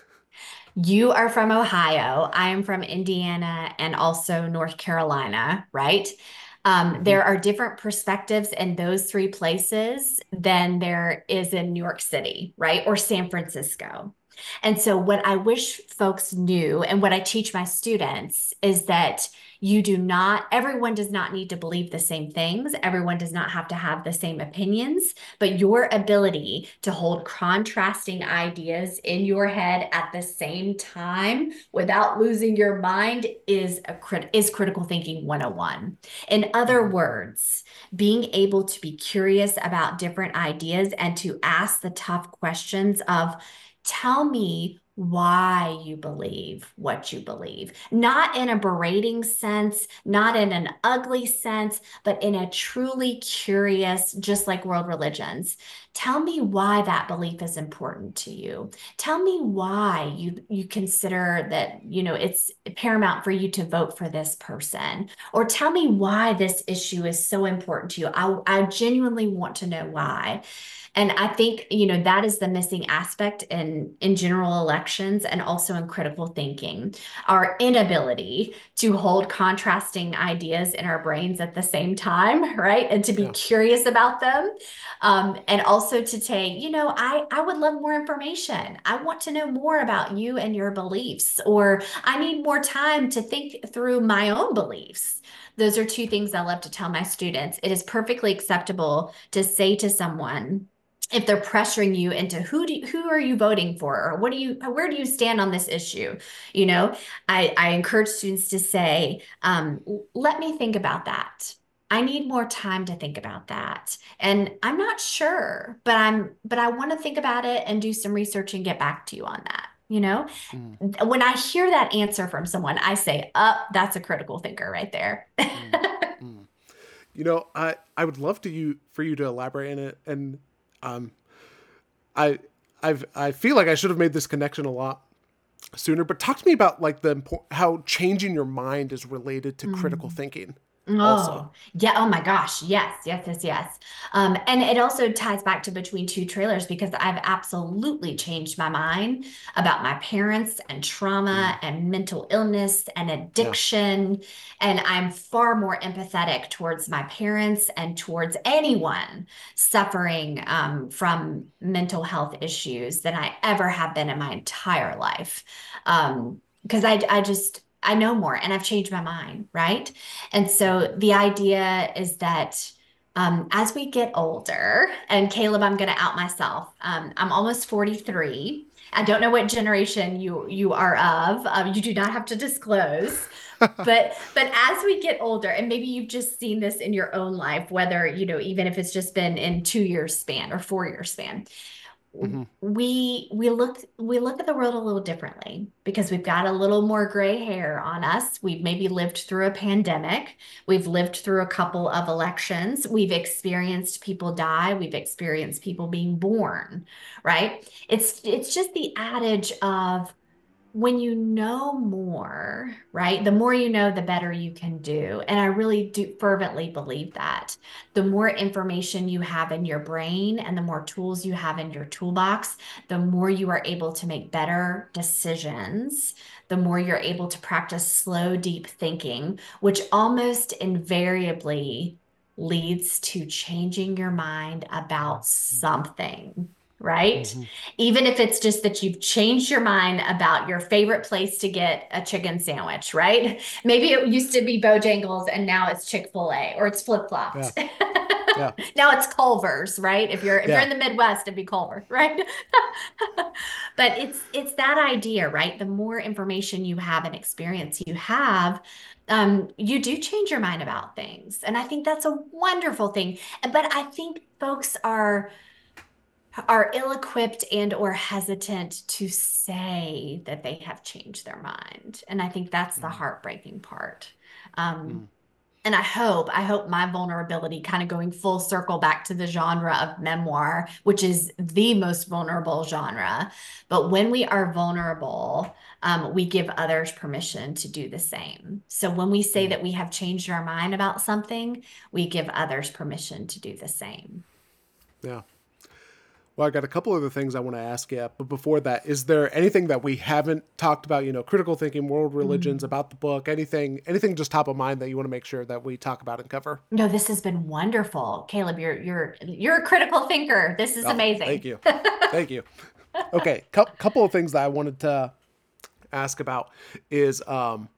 You are from Ohio. I am from Indiana and also North Carolina, right? Um, Mm-hmm. there are different perspectives in those three places than there is in New York City, right? Or San Francisco. And so, what I wish folks knew, and what I teach my students, is that you do not, everyone does not need to believe the same things. Everyone does not have to have the same opinions, but your ability to hold contrasting ideas in your head at the same time without losing your mind is a crit- is critical thinking one oh one. In other Mm-hmm. words, being able to be curious about different ideas and to ask the tough questions of, tell me why you believe what you believe, not in a berating sense, not in an ugly sense, but in a truly curious, just like world religions. Tell me why that belief is important to you. Tell me why you you consider that, you know, it's paramount for you to vote for this person. Or tell me why this issue is so important to you. I, I genuinely want to know why. And I think, you know, that is the missing aspect in, in general elections and also in critical thinking. Our inability to hold contrasting ideas in our brains at the same time, right? And to be Yeah. curious about them. Um, and also to say, you know, I, I would love more information. I want to know more about you and your beliefs, or I need more time to think through my own beliefs. Those are two things I love to tell my students. It is perfectly acceptable to say to someone, if they're pressuring you into who do you, who are you voting for, or what do you where do you stand on this issue, you know, I I encourage students to say, um, let me think about that. I need more time to think about that. And I'm not sure, but I'm but I want to think about it and do some research and get back to you on that. You know, Mm, when I hear that answer from someone, I say, "Up, oh, that's a critical thinker right there." mm, mm. You know, I I would love to you for you to elaborate in it, and um, I I've I feel like I should have made this connection a lot sooner. But talk to me about like the impor- how changing your mind is related to critical Mm. thinking, also. Oh, yeah. Oh my gosh. Yes, yes, yes, yes. Um, and it also ties back to Between Two Trailers because I've absolutely changed my mind about my parents and Mm, trauma and mental illness and yeah. addiction. And I'm far more empathetic towards my parents and towards anyone suffering um, from mental health issues than I ever have been in my entire life. Um, because I, I just, I know more and I've changed my mind, right? And so Hmm. the idea is that um, as we get older, and Caleb, I'm going to out myself. Um, I'm almost forty-three. I don't know what generation you you are of. Um, you do not have to disclose. But but as we get older, and maybe you've just seen this in your own life, whether, you know, even if it's just been in two years span or four years span, Hmm. we we look we look at the world a little differently because we've got a little more gray hair on us. We've maybe lived through a pandemic. We've lived through a couple of elections. We've experienced people die. We've experienced people being born, right? It's it's just the adage of when you know more, right? The more you know, the better you can do. And I really do fervently believe that. The more information you have in your brain and the more tools you have in your toolbox, the more you are able to make better decisions, the more you're able to practice slow, deep thinking, which almost invariably leads to changing your mind about something, right? Hmm. Even if it's just that you've changed your mind about your favorite place to get a chicken sandwich, right? Maybe it used to be Bojangles and now it's Chick-fil-A or it's Yeah. flip-flopped. Yeah. Now it's Culver's, right? If you're if you're Yeah. in the Midwest, it'd be Culver, right? But it's it's that idea, right? The more information you have and experience you have, um, you do change your mind about things. And I think that's a wonderful thing. But I think folks are are ill-equipped and or hesitant to say that they have changed their mind. And I think that's the Mm, heartbreaking part. Um, mm, and I hope, I hope my vulnerability kind of going full circle back to the genre of memoir, which is the most vulnerable genre. But when we are vulnerable, um, we give others permission to do the same. So when we say mm. that we have changed our mind about something, we give others permission to do the same. Yeah. Well, I got a couple other things I want to ask you, but before that, is there anything that we haven't talked about? You know, critical thinking, world religions, Mm. about the book, anything, anything just top of mind that you want to make sure that we talk about and cover? No, this has been wonderful. Caleb, you're you're you're a critical thinker. This is Oh, thank amazing. you, thank you. Okay, cou- couple of things that I wanted to ask about is um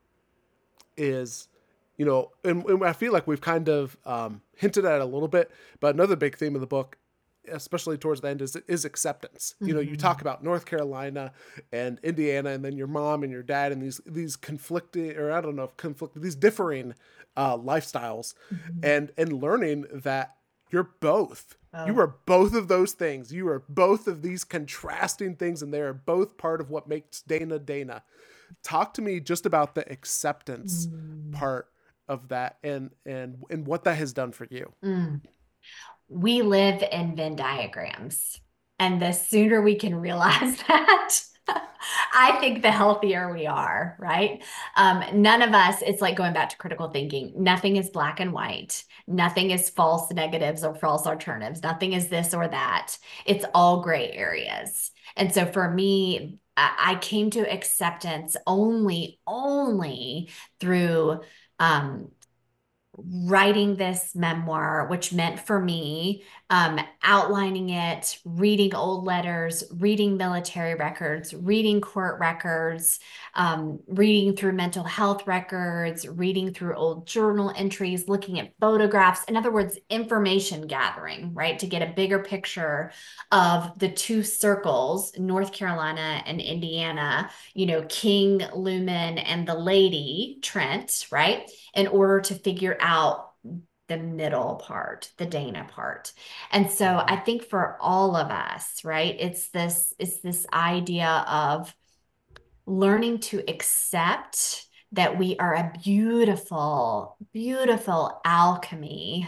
is you know, and, and I feel like we've kind of um, hinted at it a little bit, but another big theme of the book, especially towards the end, is is acceptance. You know, you talk Mhm. about North Carolina and Indiana, and then your mom and your dad, and these these conflicting, or I don't know, if conflicting, these differing uh, lifestyles, Mhm. and and learning that you're both. You Oh. are both of those things. You are both of these contrasting things, and they are both part of what makes Dana Dana. Talk to me just about the acceptance Mm. part of that, and and and what that has done for you. Mm. We live in Venn diagrams, and the sooner we can realize that, I think the healthier we are, right? Um, none of us, it's like going back to critical thinking. Nothing is black and white. Nothing is false negatives or false alternatives. Nothing is this or that. It's all gray areas. And so for me, I I came to acceptance only, only through um, writing this memoir, which meant for me, um, outlining it, reading old letters, reading military records, reading court records, um, reading through mental health records, reading through old journal entries, looking at photographs. In other words, information gathering, right? To get a bigger picture of the two circles, North Carolina and Indiana, you know, King Lumen and the Lady Trent, right? In order to figure out the middle part, the Dana part. And so I Mhm. think for all of us, right, it's this, it's this idea of learning to accept that we are a beautiful, beautiful alchemy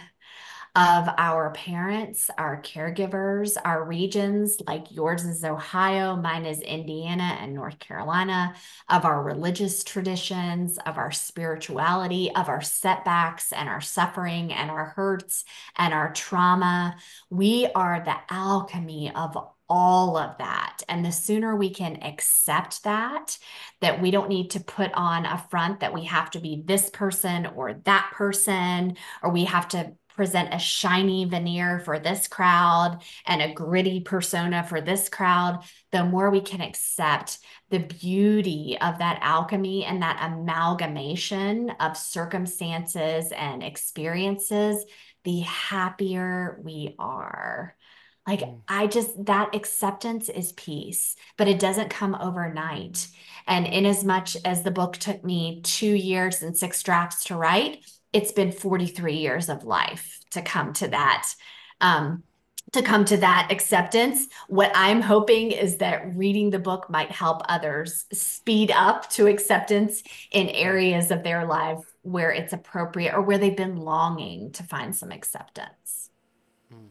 of our parents, our caregivers, our regions, like yours is Ohio, mine is Indiana and North Carolina, of our religious traditions, of our spirituality, of our setbacks and our suffering and our hurts and our trauma. We are the alchemy of all of that. And the sooner we can accept that, that we don't need to put on a front that we have to be this person or that person, or we have to present a shiny veneer for this crowd and a gritty persona for this crowd, the more we can accept the beauty of that alchemy and that amalgamation of circumstances and experiences, the happier we are. Like, Mm. I just, that acceptance is peace, but it doesn't come overnight. And in as much as the book took me two years and six drafts to write, it's been forty-three years of life to come to Mhm. that. Um, to come to that acceptance. What I'm hoping is that reading the book might help others speed up to acceptance in Yeah. areas of their life where it's appropriate or where they've been longing to find some acceptance. Mm.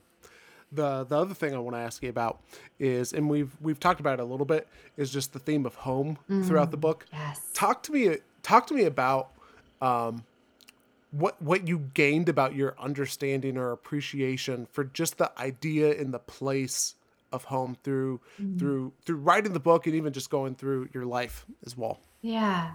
The the other thing I want to ask you about is, and we've we've talked about it a little bit, is just the theme of home throughout the Mm, book. yes. Talk to me talk to me about um, what what you gained about your understanding or appreciation for just the idea and the place of home through Mm, through through writing the book and even just going through your life as well. yeah.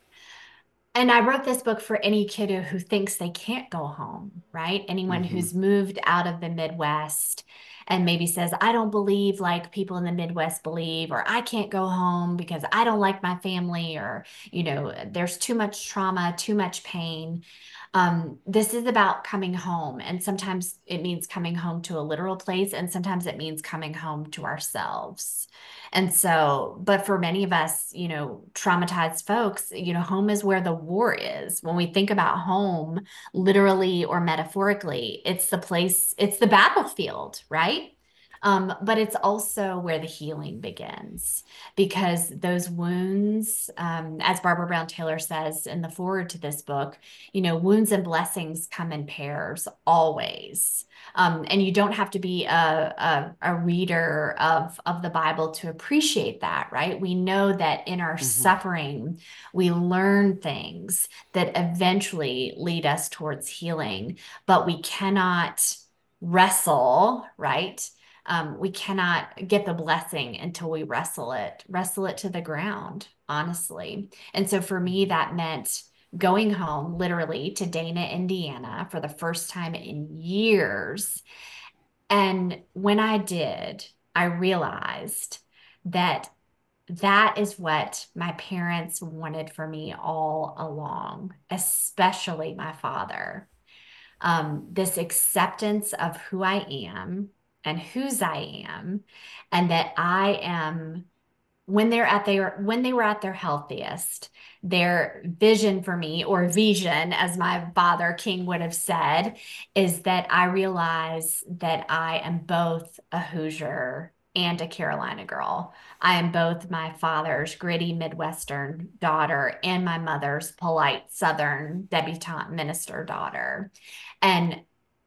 And I wrote this book for any kiddo who thinks they can't go home, right? Anyone Mm-hmm. who's moved out of the Midwest and maybe says, I don't believe like people in the Midwest believe, or I can't go home because I don't like my family, or, you know, there's too much trauma, too much pain. Um, this is about coming home. And sometimes it means coming home to a literal place, and sometimes it means coming home to ourselves. And so, but for many of us, you know, traumatized folks, you know, home is where the war is. When we think about home, literally or metaphorically, it's the place, it's the battlefield, right? Um, but it's also where the healing begins, because those wounds, um, as Barbara Brown Taylor says in the foreword to this book, you know, wounds and blessings come in pairs always. Um, and you don't have to be a, a, a reader of, of the Bible to appreciate that, right? We know that in our Mm-hmm. suffering, we learn things that eventually lead us towards healing, but we cannot wrestle, right? Um, we cannot get the blessing until we wrestle it, wrestle it to the ground, honestly. And so for me, that meant going home literally to Dana, Indiana for the first time in years. And when I did, I realized that that is what my parents wanted for me all along, especially my father. Um, this acceptance of who I am and whose I am, and that I am when they're at their when they were at their healthiest, their vision for me, or vision as my father King would have said, is that I realize that I am both a Hoosier and a Carolina girl. I am both my father's gritty Midwestern daughter and my mother's polite Southern debutante minister daughter. And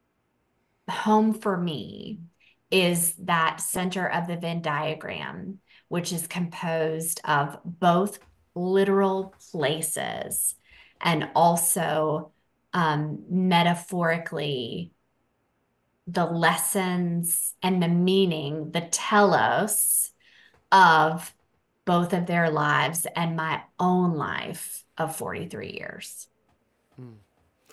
home for me is that center of the Venn diagram, which is composed of both literal places and also um, metaphorically the lessons and the meaning, the telos of both of their lives and my own life of forty-three years. Mm.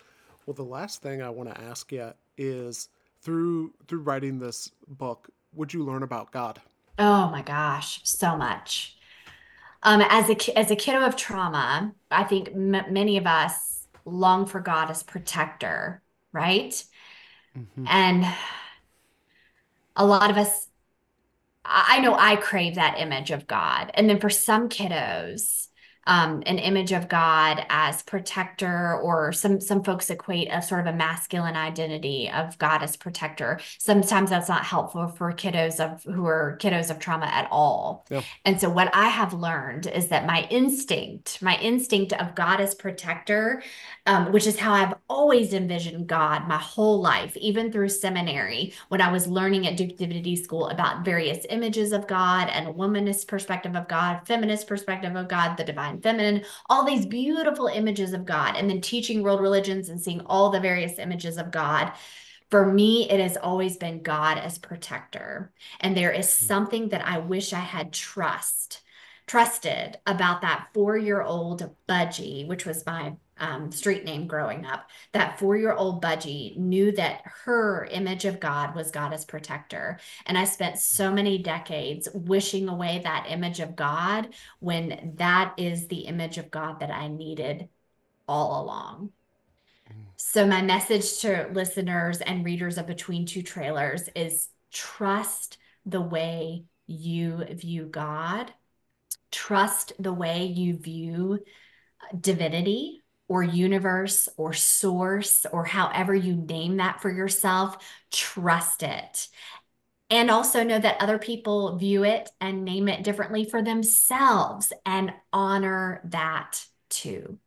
Well, the last thing I want to ask you is through through writing this book, would you learn about God? Oh my gosh, so much. Um, as a ki- as a kiddo of trauma, I think m many of us long for God as protector, right? Hmm. And a lot of us, I I know I crave that image of God. And then for some kiddos, um, an image of God as protector, or some some folks equate a sort of a masculine identity of God as protector. Sometimes that's not helpful for kiddos of who are kiddos of trauma at all. Yeah. And so what I have learned is that my instinct, my instinct of God as protector, um, which is how I've always envisioned God my whole life, even through seminary, when I was learning at Duke Divinity School about various images of God and a womanist perspective of God, feminist perspective of God, the divine feminine, all these beautiful images of God, and then teaching world religions and seeing all the various images of God. For me, it has always been God as protector. And there is something that I wish I had trust, trusted about that four-year-old Budgie, which was my um, street name growing up. That four-year-old Budgie knew that her image of God was God as protector. And I spent so many decades wishing away that image of God when that is the image of God that I needed all along. So, my message to listeners and readers of Between Two Trailers is trust the way you view God, trust the way you view divinity or universe or source, or however you name that for yourself. Trust it. And also know that other people view it and name it differently for themselves, and honor that too.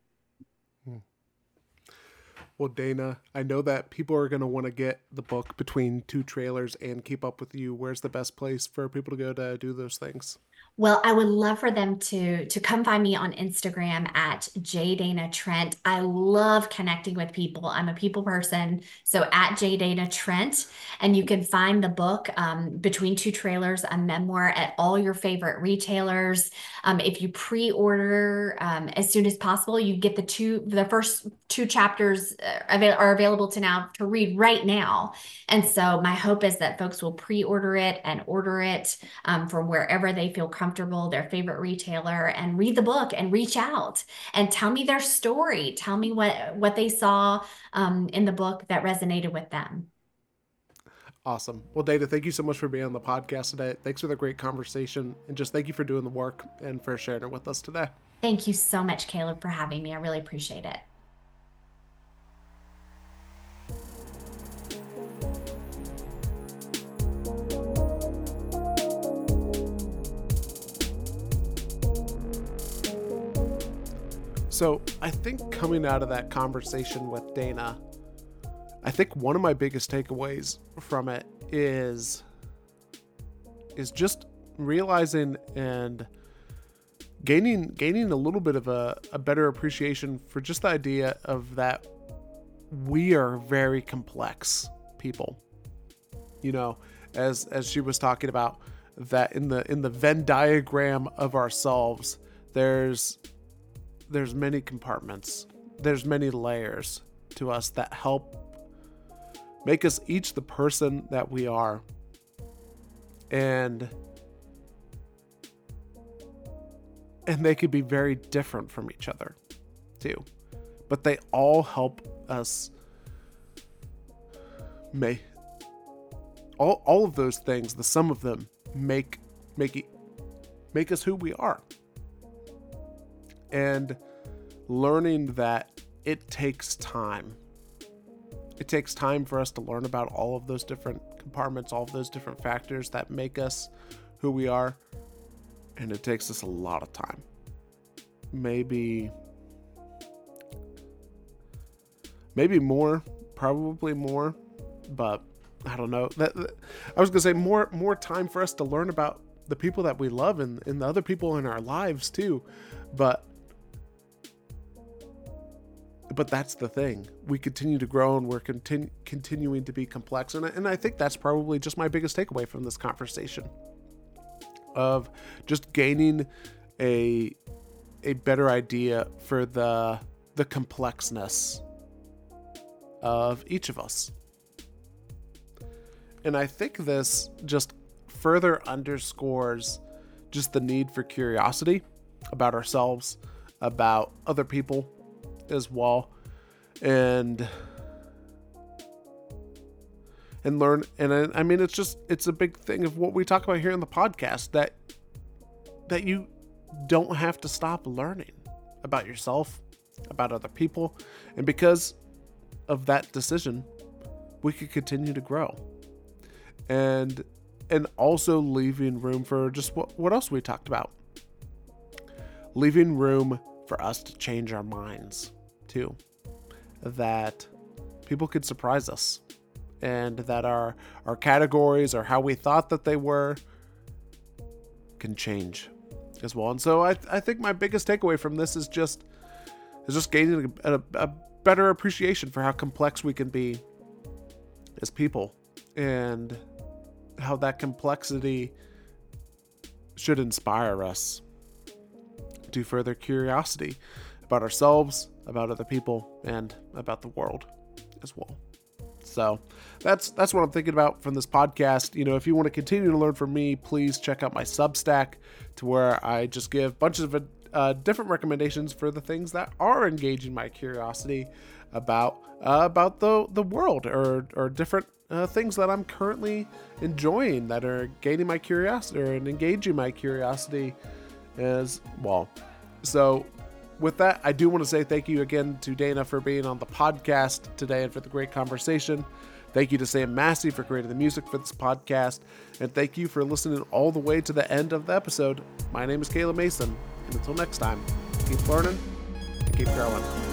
Well, Dana, I know that people are going to want to get the book Between Two Trailers and keep up with you. Where's the best place for people to go to do those things? Well, I would love for them to to come find me on Instagram at J Dana Trent. I love connecting with people. I'm a people person, so at J Dana Trent, and you can find the book um, Between Two Trailers, a memoir, at all your favorite retailers. Um, if you pre-order um, as soon as possible, you get the two the first two chapters uh, avail- are available to now to read right now. And so my hope is that folks will pre-order it and order it um, from wherever they feel comfortable, their favorite retailer, and read the book and reach out and tell me their story. Tell me what what they saw um, in the book that resonated with them. Awesome. Well, Dana, thank you so much for being on the podcast today. Thanks for the great conversation, and just thank you for doing the work and for sharing it with us today. Thank you so much, Caleb, for having me. I really appreciate it. So I think coming out of that conversation with Dana, I think one of my biggest takeaways from it is is just realizing and gaining gaining a little bit of a, a better appreciation for just the idea of that we are very complex people. You know, as as she was talking about, that in the in the Venn diagram of ourselves, there's there's many compartments, there's many layers to us that help make us each the person that we are. And and they could be very different from each other too, but they all help us make all, all of those things, the sum of them make make it, make us who we are. And learning that it takes time. It takes time for us to learn about all of those different compartments, all of those different factors that make us who we are. And it takes us a lot of time. Maybe, maybe more, probably more, but I don't know. That, that I was gonna say more, more time for us to learn about the people that we love and, and the other people in our lives too. But But that's the thing. We continue to grow and we're continu- continuing to be complex. And I, and I think that's probably just my biggest takeaway from this conversation, of just gaining a a better idea for the the complexness of each of us. And I think this just further underscores just the need for curiosity about ourselves, about other people as well, and and learn. And I, I mean, it's just, it's a big thing of what we talk about here in the podcast, that that you don't have to stop learning about yourself, about other people. And because of that decision, we could continue to grow. And and also leaving room for just what, what else we talked about. Leaving room for us to change our minds too. That people could surprise us. And that our, our categories or how we thought that they were can change as well. And so I I think my biggest takeaway from this is just is just gaining a, a, a better appreciation for how complex we can be as people, and how that complexity should inspire us to further curiosity about ourselves, about other people, and about the world as well. So that's that's what I'm thinking about from this podcast. You know, if you want to continue to learn from me, please check out my Substack, to where I just give bunches of uh, different recommendations for the things that are engaging my curiosity about uh, about the the world, or or different uh, things that I'm currently enjoying that are gaining my curiosity or engaging my curiosity as well. So with that, I do want to say thank you again to Dana for being on the podcast today and for the great conversation. Thank you to Sam Massey for creating the music for this podcast. And thank you for listening all the way to the end of the episode. My name is Caleb Mason. And until next time, keep learning and keep growing.